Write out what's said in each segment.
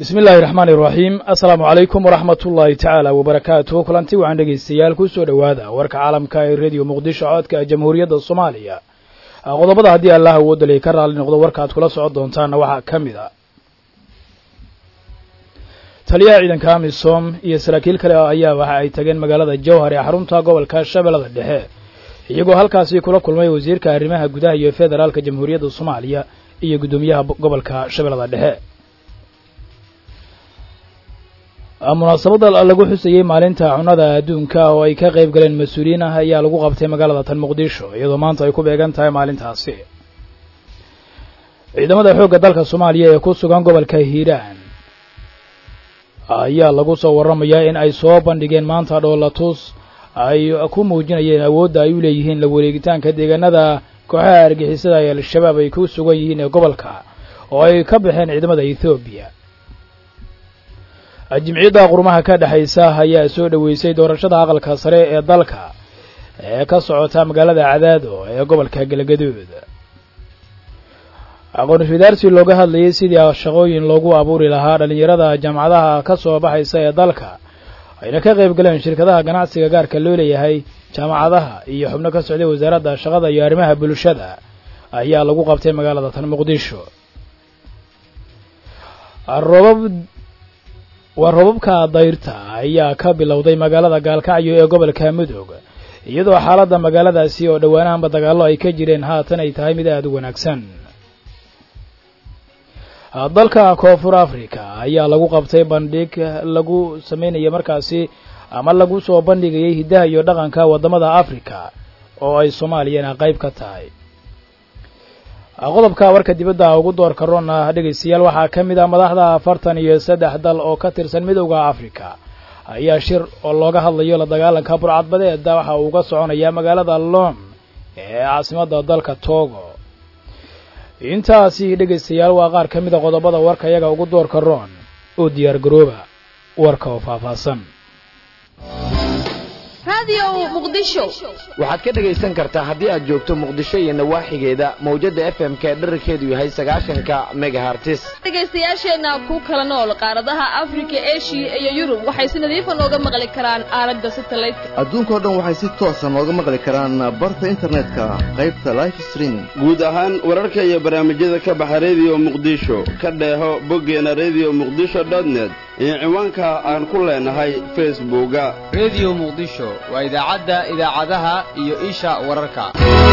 بسم الله الرحمن الرحيم السلام عليكم ورحمة الله تعالى وبركاته كلانتي وعن dhegeystayaal ku soo dhawaada warka caalamka ee radio Muqdisho codka Jamhuuriyadda Soomaaliya qodobada hadii Allah uu dalay ka raali noqdo warka aad kula socod doontaan waxa kamid ah taliyaha ciidanka AMISOM iyo saraakiil kale ayaa waxa ay tageen magaalada Jowhar ee xarunta gobolka Shabeellada Dhexe iyagoo halkaasi kula kulmay wasiirka arrimaha gudaha iyo federaalka Jamhuuriyadda Soomaaliya iyo gudoomiyaha gobolka Shabeellada Dhexe munaasabada lagu xusayay maalinta cunada adduunka oo ay ka qayb galeen mas'uuliyiin ayaa lagu qabtay magaalada tan Muqdisho iyadoo maanta ay ku beegan tahay maalintaasi ciidamada xoogga dalka Soomaaliya ee ku sugan gobolka Hiiraan ayaa lagu soo waramayaa in ay soo bandhigeen maanta dhoolatus ay ku muujinayeen awoodda ay u leeyihiin la wareegitaanka deegaanada kooxaha argixisada ee al-shabaab ay ku sugan yihiin ee gobolka oo ay ka baxeen ciidamada Ethiopia jimciyadda qurumaha ka dhaxaysa ayaa soo dhaweysay doorashada aqalka sare ee dalka ee ka socota magaalada Cadaado ee gobolka Galgaduud aqoon-is-weydaarsi looga hadlayay sidii shaqooyin loogu abuuri lahaa dhalinyarada jaamacadaha ka soo baxaysa ee dalka ayna ka qayb galeen shirkadaha ganacsiga gaarka loo leeyahay jaamacadaha iyo xubno ka socday wasaaradda shaqada iyo arrimaha bulshada ayaa lagu qabtay magaalada tan Muqdisho warobabka dayrta ayaa ka bilowday magaalada Gaalkacyo ee gobolka Mudug iyadoo xaaladda magaaladaasi oo dhawaanaanba dagaallo ay ka jireen haatan ay tahay mid aad u wanaagsan dalka Koonfur Afrika ayaa lagu qabtay bandhig lagu sameeyay markaasi ama lagu soo bandhigay hidaha iyo dhaqanka wadamada Afrika oo ay Soomaaliyana qayb ka tahay qodobka warka dibadda ugu door karona dhageystayaal waxa kamid ah madaxda 43 dal oo ka tirsan midowga Afrika ayaa shir oo looga hadlayo la dagaalanka burcadbadeeda waxa uu uga soconaya magaalada Lome ee caasimadda dalka Togo intaasi dhageystayaal waa qaar kamid ah qodobada warka iyaga ugu door karoon oo diyaar garooba warka oo faahfaahsan radio Muqdisho waxaad ka dhageysan kartaa haddii aad joogto Muqdisho iyo nawaaxigeeda mowjada FM-ka dhererkeedu yahay 90 megahertz dhageystayaasheena ku kala nool qaaradaha Afrika, Asia iyo Yurub waxay si nadiif ah nooga maqli karaan aalada satellite adduunka oo dhan waxay si toos ah nooga maqli karaan barta internetka qaybta live streaming guud ahaan wararka iyo barnaamijyada ka baxa radio Muqdisho ka dheeho boggeena radiomuqdisho.net iyo ciwaanka aan ku leenahay Facebook-ga radio Muqdisho waa idaacadaha iyo isha wararka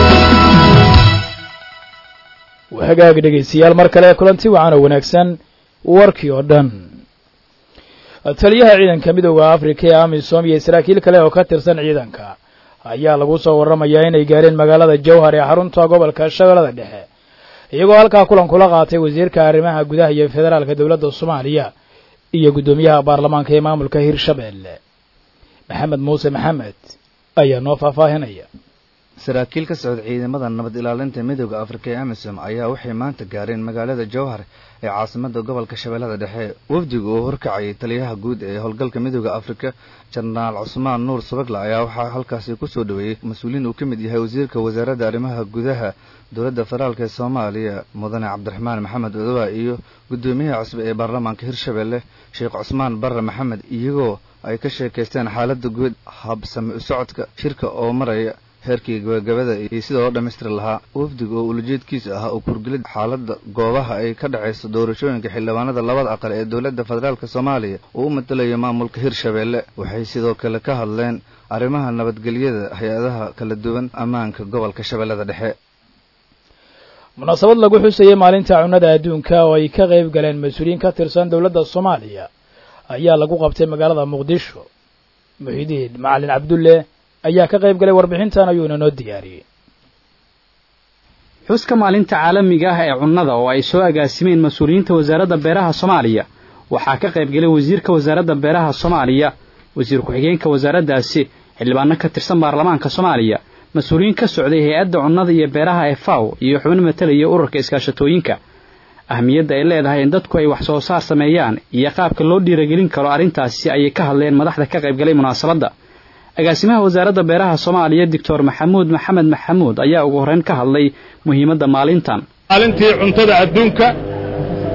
waxaad dhageystayaal mar kale kulanti wacan oo wanaagsan warkii oo dhan taliyaha ciidanka midowga Afrika ee AMISOM iyo saraakiil kale oo ka tirsan ciidanka ayaa lagu soo waramayaa inay gaareen magaalada Jowhar ee xarunta gobolka Shabeellada Dhexe iyagoo halka kulan kula qaatay wasiirka arrimaha gudaha iyo federaalka dawladda Soomaaliya iyo gudoomiyaha baarlamaanka ee maamulka Hirshabeelle Maxamed Muuse Maxamed ayaa noo faahfaahinaya saraakiil ka socda ciidamada nabad ilaalinta midowga Afrika ee AMISOM ayaa waxay maanta gaareen magaalada Jowhar ee caasimadda gobolka Shabeellada Dhexe wafdiga oo horkacay taliyaha guud ee howlgalka midowga Afrika General Cusmaan Nuur Subagla ayaa waxa halkaas ku soo dhaweeyay mas'uuliin uu kamid yahay wasiirka wasaaradda arrimaha gudaha dawladda federaalka ee Soomaaliya Mudane Cabdiraxmaan Maxamed Odowa iyo gudoomiyaha cusub ee baarlamaanka Hirshabeelle Sheekh Cusmaan Barre Maxamed iyagoo ay ka sheekaysteen xaaladda guud habsami u socodka shirka oo maraya heerkii gabagabada iyo sidoo loo dhameystiri lahaa wafdiga oo ujeedkiisa ah oo kurgelid xaaladda goobaha ay ka dhacayso doorashooyinka xildhibaanada labada aqal ee dawladda federaalka Soomaaliya oo u matalayo maamulka Hirshabeelle waxay sidoo kale ka hadleen arrimaha nabadgelyada hay'adaha kala duwan ammaanka gobolka Shabeellada Dhexe munaasabad lagu xusayay maalinta cunada adduunka oo ay ka qayb galeen mas'uuliyiin ka tirsan dawladda Soomaaliya ayaa lagu qabtay magaalada Muqdisho Muhidiin Macallin Cabdulle ayaa ka qayb galay warbixintan ayuuna noo diyaariyay xuska maalinta caalamiga ah ee cunnada oo ay soo agaasimeen mas'uuliyiinta wasaaradda beeraha Soomaaliya waxaa ka qayb galay wasiirka wasaaradda beeraha Soomaaliya wasiir ku-xigeenka wasaaraddaasi xildhibaano ka tirsan baarlamaanka Soomaaliya mas'uuliyiin ka socday hay'adda cunnada iyo beeraha ee FAO iyo xubno matalaya ururka iskaashatooyinka ahmiyadda ay leedahay in dadku ay wax soo saar sameeyaan iyo qaabka loo dhiirigelin karo arrintaasi ayay ka hadleen madaxda ka qayb galay munaasabadda agaasimaha wasaaradda beeraha Soomaaliya Dr. Maxamed Maxamuud ayaa ugu horreyn ka hadlay muhiimadda maalintan maalintii cuntada adduunka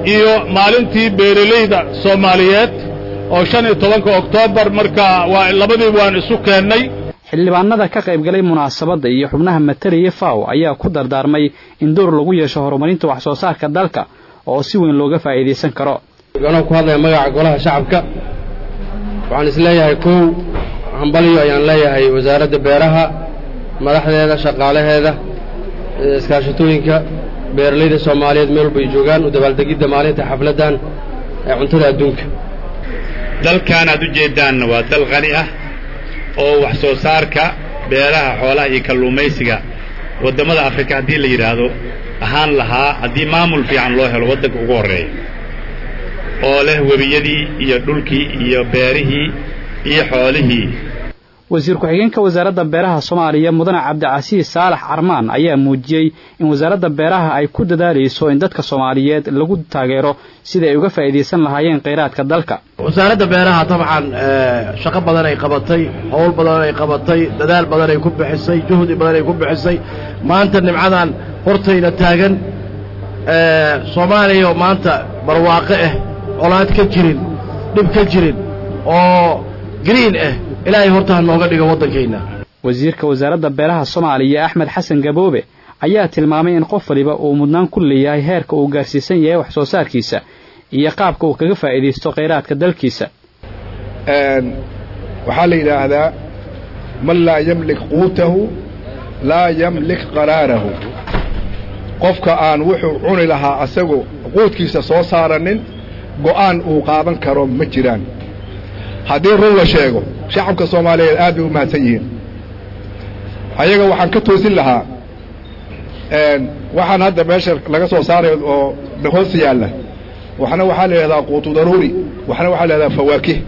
iyo maalintii beeralayda Soomaaliyeed oo 15 Oktoobar marka waa labadii waan isu keennay. xildhibaanada ka qayb galay munaasabadda iyo xubnaha matalaya FAO ayaa ku dardaarmay in door lagu yeesho horumarinta wax soo saarka dalka oo si weyn looga faa'iideysan karo. Waxaan ku hadlayaa magaca golaha shacabka. waxaan isleeyahay kow hambaliyo ayaan leeyahay wasaaradda beeraha madaxdeeda shaqaalaheeda iskaashatooyinka beeralayda Soomaaliyeed meel bay joogaan u dabaaldegidda maalinta xafladan ee cuntada adduunka. dalkan aad u jeedaan waa dal qani ah oo wax soo saarka beeraha xoolaha iyo kalluumaysiga wadamada Afrika hadii la yiraahdo ahaan lahaa hadii maamul fiican loo helo wadanka ugu horeeya oo leh webiyadii iyo dhulkii iyo beerihii iyo xoolihii. wasiir ku-xigeenka wasaaradda beeraha Soomaaliya mudane Cabdicasiis Saalax Armaan ayaa muujiyay in wasaaradda beeraha ay ku dadaalayso in dadka Soomaaliyeed lagu taageero sida ay uga faa'iideysan lahaayeen kheyraadka dalka. wasaaradda beeraha tabcan shaqo badan ay qabatay hawl badan ay qabatay dadaal badan ay ku bixisay juhdi badan ay ku bixisay maanta nimcadan hortayna taagan Soomaaliya maanta barwaaqo ah colaad ka jirin dib ka jirin oo green ah ilaahay horta nooga dhigo wadankeena. wasiirka wasaaradda beeraha Soomaaliya Axmed Xasan Gaboobe ayaa tilmaamay in qof waliba uu mudnaan ku leeyahay heerka uu gaarsiisan yahay wax soo saarkiisa iyo qaabka uu kaga faa'iideysto kheyraadka dalkiisa. waxaa la yiraahdaa man laa yamlik quutahu laa yamlik qaraarahu. qofka aan wuxuu cuni lahaa asagoo quudkiisa soo saaranin go'aan uu qaadan karo ma jiraan. haddii run la sheego shacabka Soomaaliyeed aad bay u mahadsan yihiin. ayaga waxaan ka toosin lahaa waxaan hadda meesha laga soo saaray oo hoos yaalla waxna waxaa la yiraahdaa quutu daruuri waxna waxaa la yiraahdaa fawaakih.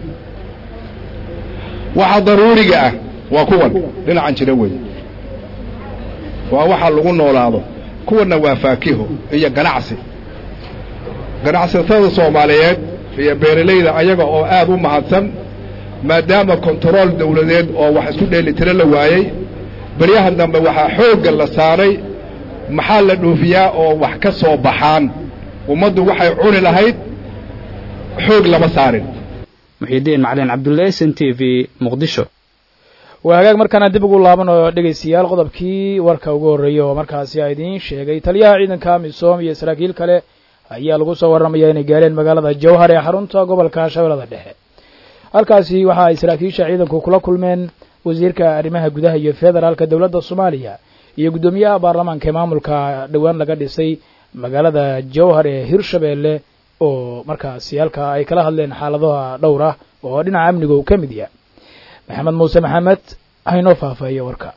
waxa daruuriga ah waa kuwan dhinacan jira weey waa waxa lagu noolaado kuwana waa faakiho iyo ganacsi. ganacsatada Soomaaliyeed iyo beeralayda ayaga oo aad u mahadsan maadaama control dawladeed oo wax isku dheelitiran la waayay bariyahan dambe waxa xoog la saaray maxaa la dhoofiyaa oo wax ka soo baxaan ummaddu waxay cuni lahayd xoog lama saarin. Muxiidiin Macalin Cabdullaahi SNTV Muqdisho. وهاجاك مركنا دبقوا الله من دقيسيال قضبكي وركا وجوريو مركز يعيدين شيء تليها عيدا كامل صوم يسراقيل كله هيا لقصة ورميين جارين مقالة الجوهر يحرنتا قبل كاشة ولا ذبح. الكاسي وها إسرائيل شعيدا كل من وزير كرمها جدها يفيدر الكدولة الصومالية يقدميها برلمان كمام الكدوان لقد يسي مقالة الجوهر هيرشبيل أو مركز سيالك أي كلا هلين حالضها دورة وهدينا عامنيجو كمديا. محمد موسى محمد هينوفا في وركا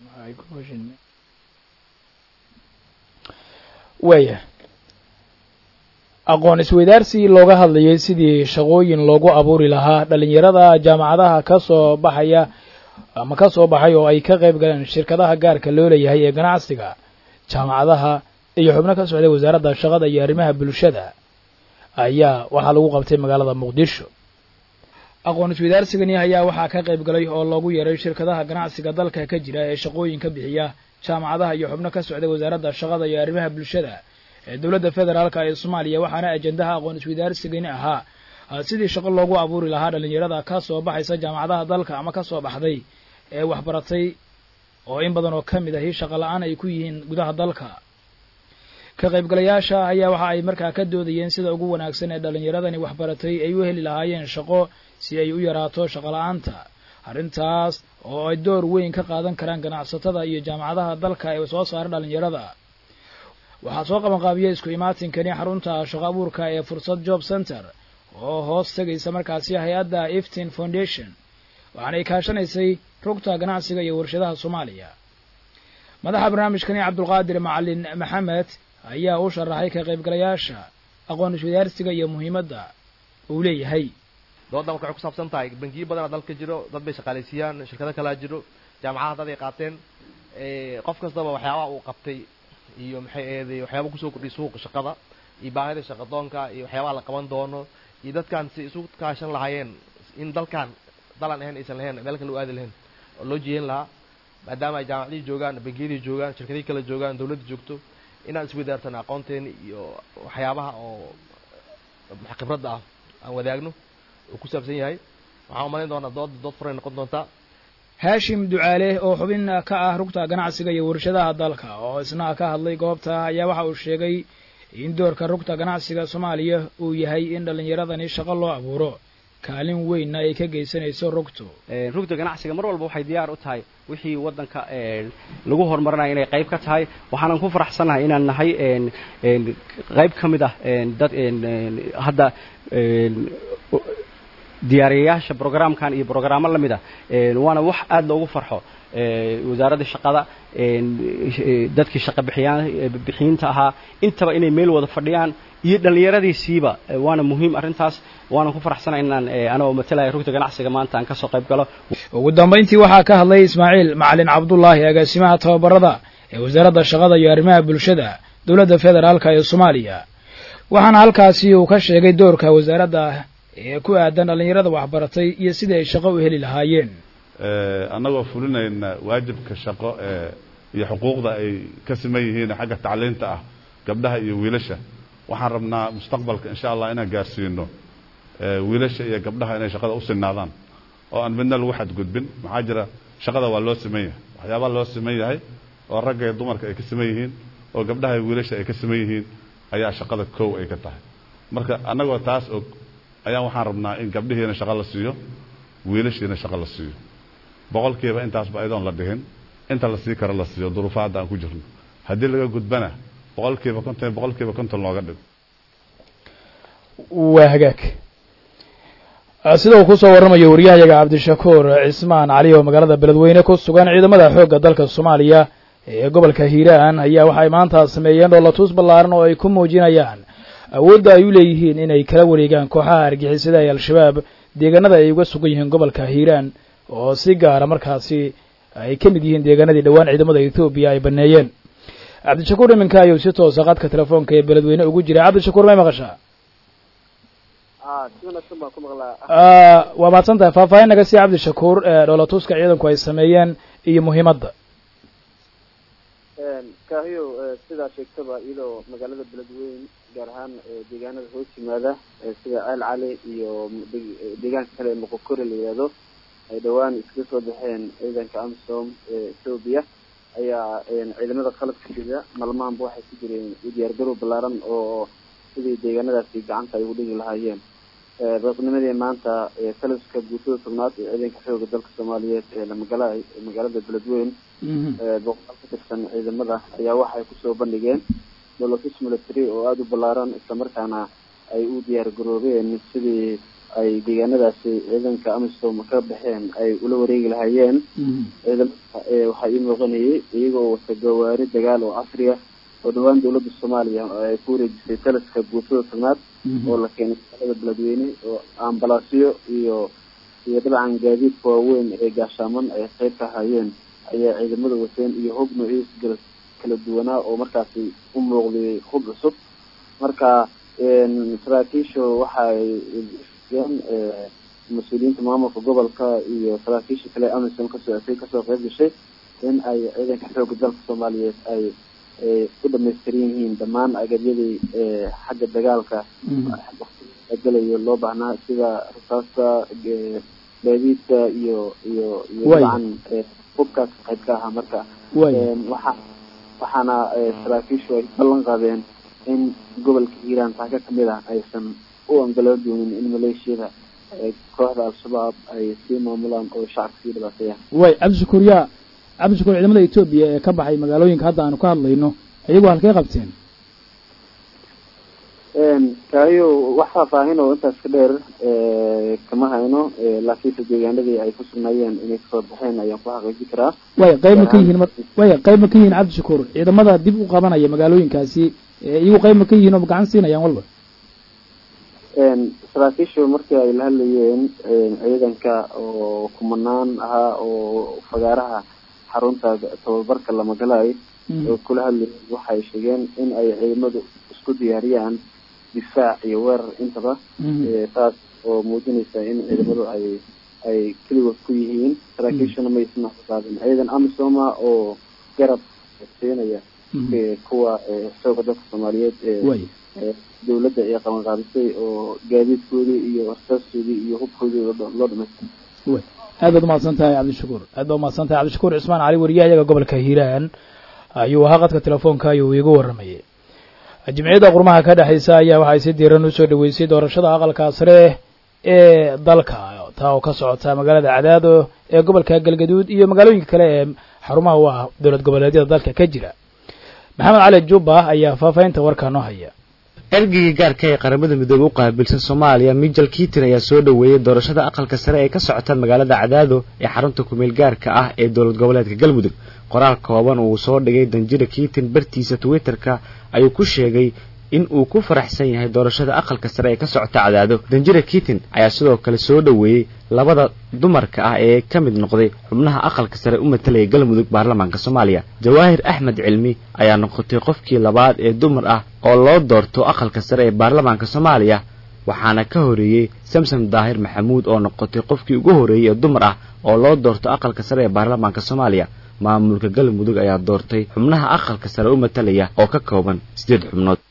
ويا aqoon isweydaarsi looga hadlayay sidii shaqooyin loogu abuuri lahaa dhalinyarada jaamacadaha ka soo baxaya ama ka soo baxay oo ay ka qayb galeen shirkadaha gaarka loo leeyahay ee ganacsiga jaamacadaha iyo xubno ka socday wasaaradda shaqada iyo arrimaha bulshada ayaa waxa lagu qabtay magaalada Muqdisho. aqoon isweydaarsigani ayaa waxa ka qayb galay oo loogu yeeray shirkadaha ganacsiga dalka ka jira ee shaqooyin ka bixiya jaamacadaha iyo xubno ka socday wasaaradda shaqada iyo arrimaha bulshada ee dawladda federaalka ee Soomaaliya waxaana ajandaha aqoon isweydaarsigani ahaa sidii shaqo loogu abuuri lahaa dhalinyarada ka soo baxaysa jaamacadaha dalka ama ka soo baxday ee wax baratay oo in badan oo kamid ah shaqo la'aan ay ku yihiin gudaha dalka. ka qaybgalayaasha ayaa waxa ay markaa ka doodayeen sida ugu wanaagsan ee dhalinyaradani wax baratay ay u heli lahaayeen shaqo si ay u yaraato shaqo la'aanta arrintaas oo ay door weyn ka qaadan karaan ganacsatada iyo jaamacadaha dalka ee soo saara dhalinyarada. waxaa soo qaban qaabiyay isku imaatinkani xarunta shaqo abuurka ee Fursad Job Center oo hoos tagaysa markaasi hay'adda Iftin Foundation waxaana ay kaashanaysay rugta ganacsiga iyo warshadaha Soomaaliya. madaxa barnaamijkani Cabdulqaadir Macalin Maxamed ayaa u sharaxay ka qaybgalayaasha aqoon isweydaarsiga iyo muhiimadda uu leeyahay. doodan waxay ku saabsan tahay bangiyo badan dalka jiro dad bay shaqaaleysiiyaan shirkado kala jiro jaamacadaha dad ay qaateen qof kastaba waxyaabo uu qabtay iyo maxay eeday waxyaabo ku soo kordhisay suuqa shaqada iyo baahida shaqadoonka iyo waxyaabo la qaban doono iyo dadkan si isu kaashan lahaayeen in dalkan dalan ahaan aysan lahayn meel kale u aadi lahayn oo loo jeeyin lahaa maadaama ay jaamacadii joogaan bangiyadii joogaan shirkadii kala joogaan dawladda joogto inaan isweydaarsan aqoonteen iyo waxyaabaha oo khibradda ah aan wadaagno oo ku saabsan yahay waxaan u malayn doonaa dood furay noqon doontaa haashim ducaale oo xubin ka ah rugta ganacsiga iyo warshadaha dalka oo isna ka hadlay goobta ayaa waxa uu sheegay in doorka rugta ganacsiga Soomaaliya uu yahay in dhalinyaradani shaqo loo abuuro kaalin weyn ay ka geysanayso rugta ganacsiga mar walba waxay diyaar u tahay wixii wadanka lagu horumarinayo inay qayb ka tahay waxaan ku faraxsanahay inaan nahay qayb kamid ah dad hadda diyaariyaasha programkan iyo programo lamid ah waana wax aad loogu farxo wasaaradda shaqada dadkii shaqo bixiyinta ahaa intaba inay meel wada fadhiyaan iyo dhalinyaradiisiiba waana muhiim arrintaas waana ku faraxsanahay inaan anoo matalaya rugta ganacsiga maanta aan ka soo qayb galo ugu dambeyntii waxaa ka hadlay Ismaaciil Macalin Cabdullaahi agaasimaha tababarada ee wasaaradda shaqada iyo arrimaha bulshada dawladda federaalka ee Soomaaliya waxaana halkaasi uu ka sheegay doorka wasaaradda ee ku aadan dhalinyarada waxbaratay iyo sida ay shaqo u heli lahaayeen annagoo fulinayna waajibka shaqo iyo xuquuqda ay ka siman yihiin xagga tacliinta ah gabdhaha iyo wiilasha waxaan rabnaa mustaqbalka insha Allah inaan gaarsiino wiilasha iyo gabdhaha inay shaqada u sinaadaan oo aan midna lagu xadgudbin maxaa jira shaqada waa loo siman yahay waxyaabaha loo siman yahay oo ragga iyo dumarka ay ka siman yihiin oo gabdhaha iyo wiilasha ay ka siman yihiin ayaa shaqada koow ay ka tahay marka annagoo taas og ayaan waxaan rabnaa in gabdhihiina shaqo la siiyo wiilashiina shaqo la siiyo boqolkiiba intaasba aydoon la dhihin inta la sii karo la siiyo duruufaadda aan ku jirno haddii laga gudbana boqolkiiba konton looga dhigo waa hagaag sida uu kusoo warramayo wariyahayaga cabdishakuur cismaan cali oo magaalada beledweyne ku sugan ciidamada xoogga dalka Soomaaliya ee gobolka Hiiraan ayaa waxay maanta sameeyeen dhoolatus ballaaran oo ay ku muujinayaan awoodda ay u leeyihiin inay kala wareegaan kooxaha argixisada ee al-shabaab deegaanada ay uga sugan yihiin gobolka Hiiraan oo si gaar ah markaasi ay ka mid yihiin deegaanadii dhawaan ciidamada Ethiopia ay baneeyeen cabdishakuur iminka ayuu si toos ah qadka telefoonka ee beledweyne ugu jiray cabdishakuur ma maqashaa waa maadsantahay faahfaahin naga sii cabdishakuur dhoolatuska ciidanku ay sameeyeen iyo muhiimadda kaahiyo sidaa sheegtaba iyadoo magaalada beledweyne gaar ahaan deegaanada hoos yimaada sida ceel cali iyo deegaanka kale ee moqokore la yidhaahdo ay dhawaan iskaga soo baxeen ciidanka amisom ee Ethiopia ayaa ciidamada qalabka sida malmaanba waxay ku jireen diyaargarow ballaaran oo sidii deegaanadaasi gacanta ay ugu dhigi lahaayeen raqnimadii maanta taliska guutada tobnaad ee ciidanka xoogga dalka Soomaaliyeed ee magaalada beledweyne boqol ka tirsan ciidamada ayaa waxay kusoo bandhigeen dhoolatus military oo aada u ballaaran isla markaana ay u diyaar garoobeen sidii ay deegaanadaasi ciidanka amisom ka baxeen ay ula wareegi lahaayeen ciidamada waxaa ii muuqanayay iyagoo wata gawaari dagaal oo casri ah oo dhawaan dawladda Soomaaliya ay ku wareejisay taliska guutada tobnaad oo la keenay magaalada beledweyne oo ambalaasyo iyo dabcan gaadiidka waaweyn ee gaashaaman ay qayb ka hayeen ayaa ciidamada wateen iyo hub noocyadiisa kala duwanaa oo markaasi u muuqday hub cusub marka saraakiisha waxay mas-uuliyiinta maamulka gobolka iyo saraakiisha kale amisom kasoo qayb gashay in ay ciidanka xoogga dalka Soomaaliyeed ay ku dhamaystiran yihiin dhammaan agabyadii xagga dagaalka galayo loo baahnaa sida rasaasta gaadiidka iyo dabcan hubkaas qayb ka ahaa marka waxaana saraakiishu ay ballan qaadeen in gobolka Hiiraan taaka kamid ah aysan u ogolaan doonin in maleeshiyada kooxda al-shabaab ay sii maamulaan oo shacabka sii dhibaateeyaan way cabdishakuur ciidamada Ethiopia ee ka baxay magaalooyinka hadda aanu ka hadlayno ayagoo halkee qabteen kaayo wax faahfaahin oo intaas ka dheer kama hayno laakiin deegaanadii ay ku sugnaayeen inay kasoo baxeen ayaan ku xaqiijin karaa way qayb ka yihiin cabdishakuur ciidamada dib u qabanaya magaalooyinkaasi iyagu qayb ka yihiin oo gacan siinayaan walba saraakiishu markii ay la hadlayeen ciidanka oo kumanaan ahaa oo fagaaraha xarunta tababarka la magalay oo kula hadlayeen waxay sheegeen in ay ciidamadu isku diyaariyaan difaac iyo weerar intaba taas oo muujinaysa in ciidamadu ay keligood ku yihiin saraakiishuna ma isna qaadin ciidan amisoma oo garab siinaya kuwa xoogga dalka Soomaaliyeed dawladda ay qabanqaabisay oo gaadiidkoodii iyo rasaskoodii iyo hubkoodii loo dhamaystiray. aad baad umahadsan tahay cabdishakuur aad baad umahadsan tahay cabdishakuur cismaan cali wariyahayaga gobolka hiiraan ayuu ahaa qadka telefoonka ayuu iigu warramayay. jimciyadda qurmaha ka dhexaysa ayaa waxay si diiran u soo dhaweysay doorashada aqalka sare ee dalka taa oo ka socota magaalada Cadaado ee gobolka Galgaduud iyo magaalooyinka kale ee xarumaha u ah dowlad goboleedyada dalka ka jira. maxamed cali jubba ayaa faafaynta warka noo haya. ergeyga gaarka ee qaramada midoobay u qaabilsan Soomaaliya Michael Keaton ayaa soo dhaweeyay doorashada aqalka sare ee ka socota magaalada Cadaado ee xarunta kumeel gaarka ah ee dowlad goboleedka Galmudug. qoraal kooban uu soo dhigay danjira Keaton bartiisa Twitterka ayuu ku sheegay in uu ku faraxsan yahay doorashada aqalka sare ee ka socota Cadaado. danjira Keaton ayaa sidoo kale soo dhaweeyay labada dumarka ah ee ka mid noqday xubnaha aqalka sare u matalaya Galmudug baarlamaanka Soomaaliya. Jawaahir Axmed Cilmi ayaa noqotay qofkii labaad ee dumar ah oo loo doorto aqalka sare ee baarlamaanka Soomaaliya, waxaana ka horeeyay Samsam Daahir Maxamuud oo noqotay qofkii ugu horeeyay ee dumar ah oo loo doorto aqalka sare ee baarlamaanka Soomaaliya. maamulka Galmudug ayaa doortay xubnaha aqalka sare u matalaya oo ka kooban 8 xubnood.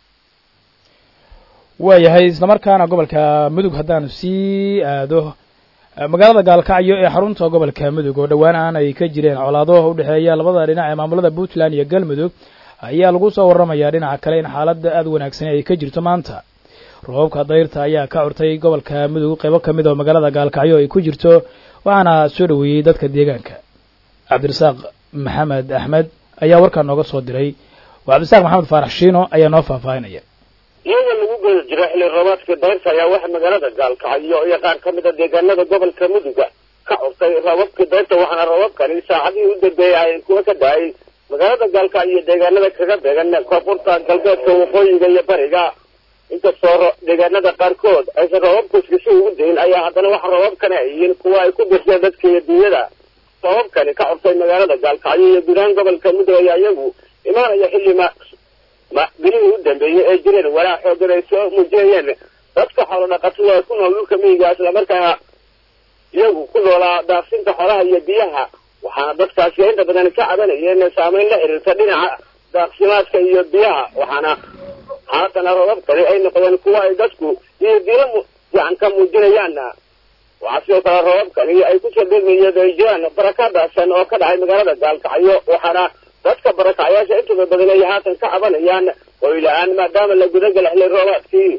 waayahay isla markaana gobolka Mudug haddaanu sii aado magaalada Gaalkacyo ee xarunta gobolka Mudug oo dhawaan aan ay ka jireen colaado u dhaxeeya labada dhinac ee maamulada Puntland iyo Galmudug ayaa lagu soo warramayaa dhinaca kale in xaaladda aad wanaagsan ay ka jirto maanta. roobka dayrta ayaa ka curtay gobolka Mudug qaybo kamid ah magaalada Gaalkacyo ay ku jirto waxaana soo dhaweeyay dadka deegaanka. Cabdirasaaq maxamed axmed ayaa warka nooga soo diray. Cabdirasaaq maxamed faarax shiino ayaa noo faafaynaya. iyada lagu guda jiro xilli roobaadka dayrta ayaa waxa magaalada Gaalkacyo iyo qaar kamid ah deegaanada gobolka Mudug ka curtay roobabka dayrta waxaana roobabkani saacadii u dambeeyay kuwa ka daay magaalada Gaalkacyo deegaanada kaga beegan koonfurta galbeedka waqooyiga iyo bariga. inkastoo deegaanada qaarkood aysan roobabku si ugu dayn ayaa haddana waxa roobabkani ay yihiin kuwa ay ku birseen dadka iyo dunyada. roobabkani ka curtay magaalada Gaalkacyo iyo gudahaan gobolka Mudug ayaa iyagu imaanaya xilli bilihii u dambeeyay ee jireen walaac xooggan ay soo muujinayeen dadka xoolo dhaqatada ee ku nool dhulka miyiga isla markaana iyagu ku noolaa daaqsinta xoolaha iyo biyaha. waxaana dadkaasi inta badan ka cabanayeen saameyn la xiriirta dhinaca daaqsimaadka iyo biyaha, waxaana haatana roobabkani ay noqdeen kuwa ay dadku iyo dilo fiican ka muujinayaan. waxaa sidoo kale roobabkani ay ku soo degmayeen ay jiraan baraka dhaasan oo ka dhacay magaalada Gaalkacyo, waxaana dadka barakacayaasha intooda badan ay haatan ka cabanayaan hoy la-aan maadaama la gudagalay xilli roobaadkii.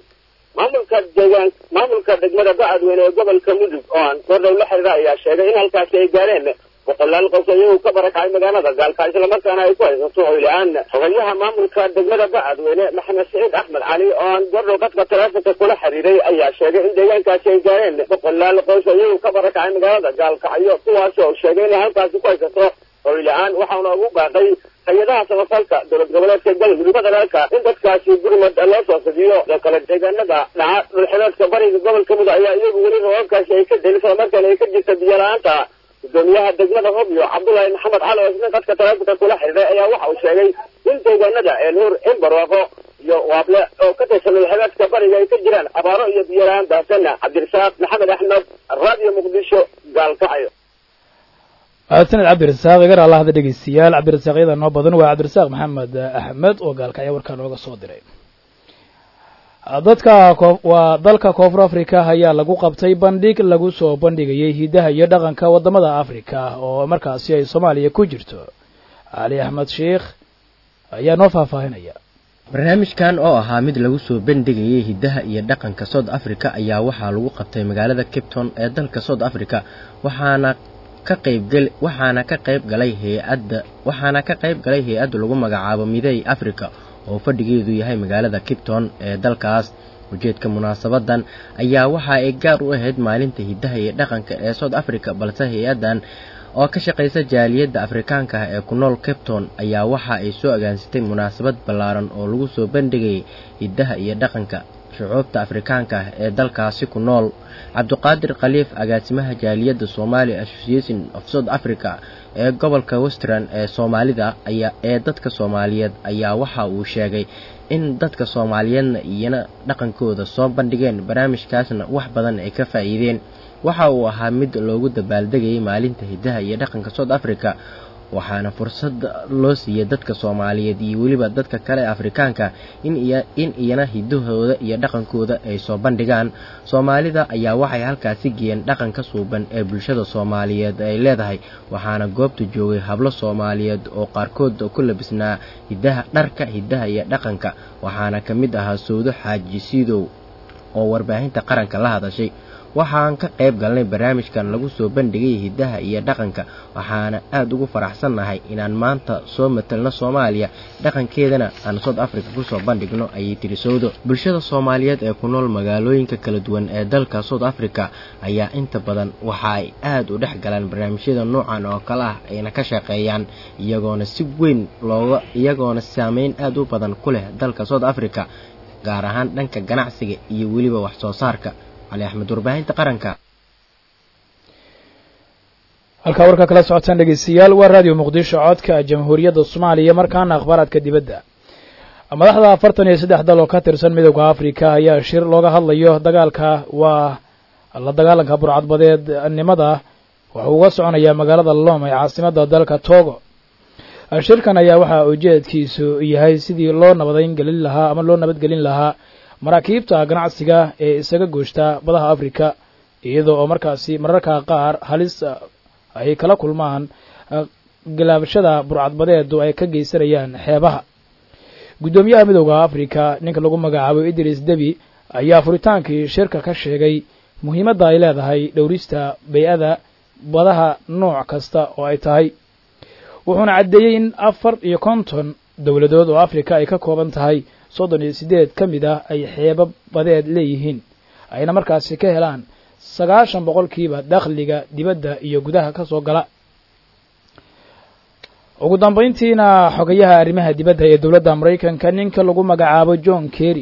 maamulka degmada Bacadweyne ee gobolka Mudug oo aan gordhow la xiriira ayaa sheegay in halkaasi ay gaareen boqolaal qof iyagoo ka barakacay magaalada Gaalkacyo isla markaana ay ku haysato hoy la-aan. xogayaha maamulka degmada Bacadweyne Maxamed Saciid Axmed Cali oo aan gordhow qadka taleefanka kula xiriiray ayaa sheegay in deegaankaasi ay gaareen boqolaal qof iyagoo ka barakacay magaalada Gaalkacyo, kuwaas oo sheegay in halkaasi ku haysato hoy la-aan. waxaana ugu baaqay hay'adaha samafalka dowlad goboleedka Galmudug federaalka in dadkaasi gurmad loo soo fidiyo. kale deegaanada dhaca dhulxileedka bariga gobolka Mudug ayaa iyagu weli roobabkaasi ay ka dayn isla markaana ay ka jirta biyo la-aanta. gudoomiyaha degmada Hobyo Cabdullaahi Maxamed Cali oo isna qadka taleefanka kula xiriiray ayaa waxa uu sheegay in deegaanada Eelhuur, Barwaaqo iyo Waable oo ka tirsan dhulxileedka bariga ay ka jiraan abaaro iyo biyo la-aan baahsan. Cabdirasaaq maxamed axmed, Radio Muqdisho, Gaalkacyo. sanad cabdirasaaq iga raala hada dhegeystayaal. cabdirasaaqyada noo badan waa cabdirasaaq maxamed axmed oo Gaalkacyo warkaa nooga soo diray. dalka Koonfur Afrika ayaa lagu qabtay bandhig lagu soo bandhigayay hidaha iyo dhaqanka wadamada Afrika oo markaasi ay Soomaaliya ku jirto. Ali Ahmed Sheikh ayaa noo faafahinaya. barnaamijkan oo ahaa mid lagu soo bandhigayay hidaha iyo dhaqanka South Africa ayaa waxaa lagu qabtay magaalada Cape Town ee dalka South Africa, waxaana ka qayb galay hay'ad lagu magacaabo Midey Africa oo fadhigeedu yahay magaalada Cape Town ee dalkaas. ujeedka munaasabadan ayaa waxa ay gaar u ahayd maalinta hidaha iyo dhaqanka ee South Africa, balse hay'adan oo ka shaqeysa jaaliyadda Afrikaanka ah ee ku nool Cape Town ayaa waxa ay soo agaansitay munaasabad ballaaran oo lagu soo bandhigay hidaha iyo dhaqanka shucuubta Afrikaanka ah ee dalkaasi ku nool. Cabdiqaadir Khaliif, agaasimaha jaaliyadda Somali Association of South Africa ee gobolka Western ee Soomaalida ee dadka Soomaaliyeed ayaa waxa uu sheegay in dadka Soomaaliyeedna iyana dhaqankooda soo bandhigeen barnaamijkaasna wax badan ay ka faa'iideen. waxa uu ahaa mid loogu dabaaldegayay maalinta hidaha iyo dhaqanka South Africa waxaana fursad loo siiyey dadka Soomaaliyeed iyo weliba dadka kale Afrikaanka in iyana hidahooda iyo dhaqankooda ay soo bandhigaan. Soomaalida ayaa waxay halkaasi geeyeen dhaqanka suuban ee bulshada Soomaaliyeed ay leedahay, waxaana goobta joogay hablo Soomaaliyeed oo qaarkood ku labisnaa dharka hidaha iyo dhaqanka, waxaana ka mid ahaa Sawdo Xaaji Siidow oo warbaahinta qaranka la hadashay. waxaan ka qayb galnay barnaamijkan lagu soo bandhigay hidaha iyo dhaqanka, waxaana aad ugu faraxsanahay inaan maanta soo matalno Soomaaliya dhaqankeedana aan South Africa ku soo bandhigno, ayay tiri Sawdo. Bulshada Soomaaliyeed ee ku nool magaalooyinka kala duwan ee dalka South Africa ayaa inta badan waxa ay aad u dhex galaan barnaamijyada noocan oo kale ah ayna ka shaqeeyaan iyagoona saameyn aad u badan ku leh dalka South Africa, gaar ahaan dhanka ganacsiga iyo weliba wax soo saarka. علي أحمد warbaahinta qaranka. halka warka kala socotaan dhageystayaal waa radio Muqdisho codka Jamhuuriyadda Soomaaliya. markaan akhbaraadka dibadda, madaxda 43 dal oo ka tirsan midowga Afrika ayaa shir looga hadlayo la dagaalanka burcadbadeednimada waxa uu ka soconayaa magaalada Lome ee caasimadda dalka Togo. shirkan ayaa waxa ujeedkiisu yahay sidii loo nabadgelin lahaa maraakiibta ganacsiga ee isaga gooshta badaha Afrika, iyadoo oo markaasi mararka qaar halis ay kala kulmaan galaabashada burcadbadeedu ay ka geysanayaan xeebaha. gudoomiyaha midowga Afrika ninka lagu magacaabo Idris Deby ayaa furitaankii shirka ka sheegay muhiimadda ay leedahay dhowrista bay'ada badaha nooc kasta oo ay tahay, wuxuuna caddeeyay in 54 dawladood oo Afrika ay ka kooban tahay 38 ka mid ah ay xeebo badeed leeyihiin, ayna markaasi ka helaan 90% dakhliga dibadda iyo gudaha ka soo gala. ugu dambeyntiina xogayaha arrimaha dibadda ee dawladda Mareykanka ninka lagu magacaabo John Kerry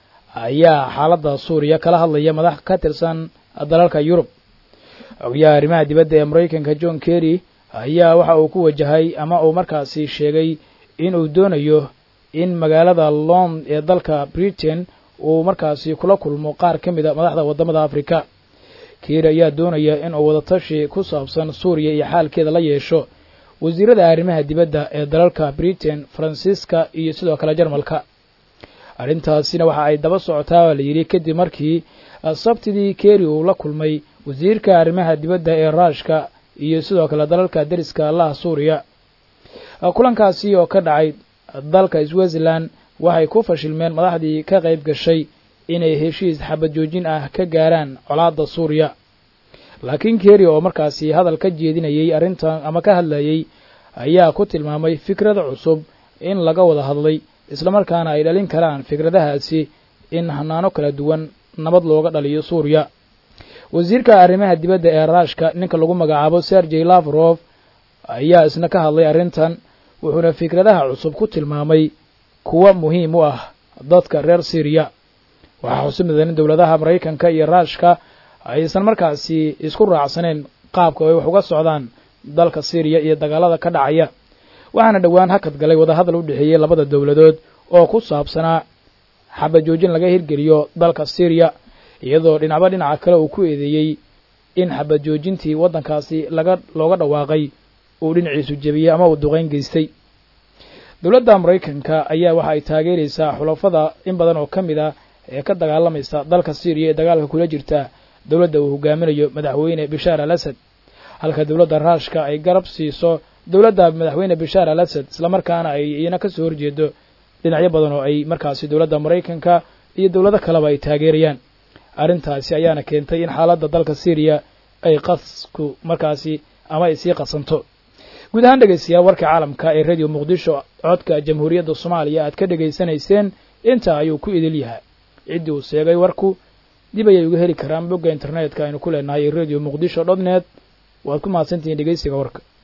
ayaa xaaladda Suuriya kala hadlaya madax ka tirsan dalalka Yurub. xogayaha arrimaha dibadda ee Mareykanka John Kerry ayaa waxa uu ku wajahay ama uu markaasi sheegay in uu doonayo in magaalada Lome ee dalka Britain uu markaasi kula kulmo qaar ka mid ah madaxda wadamada Afrika. Kerry ayaa doonaya in uu wada tashi ku saabsan Suuriya iyo xaalkeeda la yeesho wasiirada arrimaha dibadda ee dalalka Britain, Faransiiska iyo sidoo kale Jarmalka. arrintaasina waxa ay daba socotaa la yiri kadib markii sabtidii Kerry uu la kulmay wasiirka arrimaha dibadda ee Ruushka iyo sidoo kale dalalka dariska la Suuriya. kulankaasi oo ka dhacay dalka Switzerland waxay ku fashilmeen madaxdii ka qayb gashay inay heshiis xabad joojin ah ka gaaraan colaadda Suuriya. laakiin Kerry oo markaasi hadal ka jeedinayay arrintan ama ka hadlayay ayaa ku tilmaamay fikrada cusub in laga wada hadlay, isla markaana ay dhalin karaan fikradahaasi in hanaano kala duwan nabad looga dhaliyo Suuriya. wasiirka arrimaha dibadda ee Ruushka ninka lagu magacaabo Sergey Lavrov ayaa isna ka hadlay arrintan, wuxuuna fikradaha cusub ku tilmaamay kuwa muhiim u ah dadka reer Syria. waxaa xusuumadan in dawladaha Mareykanka iyo Ruushka aysan markaasi isku raacsaneen qaabka ay wax uga socdaan dalka Syria iyo dagaalada ka dhacaya, waxaana dhawaan hakad galay wada hadal u dhaxeeyay labada dawladood oo ku saabsanaa xabad joojin laga hirgeliyo dalka Syria, iyadoo dhinaca kale uu ku eedeeyay in xabad joojintii wadankaasi looga dhawaaqay uu dhinaciisu jabiyay ama uu duqeyn geystay. dawladda Mareykanka ayaa waxa ay taageeraysaa xulafada in badan oo ka mid ah ee ka dagaalamaysa dalka Syria ee dagaalka kula jirta dawladda uu hogaaminayo madaxweyne Bashar al-Assad, halka dawladda Ruushka ay garab siiso dawladda madaxweyne Bashar al-Assad, isla markaana ay iyana ka soo horjeedo dhinacyo badan oo ay markaasi dawladda Mareykanka iyo dawlado kaleba ay taageerayaan. arrintaasi ayaana keentay in xaaladda dalka Syria ay qasku markaasi ama ay sii qasanto. guud ahaan dhageystayaal warka caalamka ee radio Muqdisho codka Jamhuuriyadda Soomaaliya aad ka dhageysanayseen inta ayuu ku idil yahay. cidii uu sheegay warku dib ayay uga heli karaan bogga internetka aynu ku leenahay radio muqdisho.net. waad ku mahadsantihiin dhageysiga warka.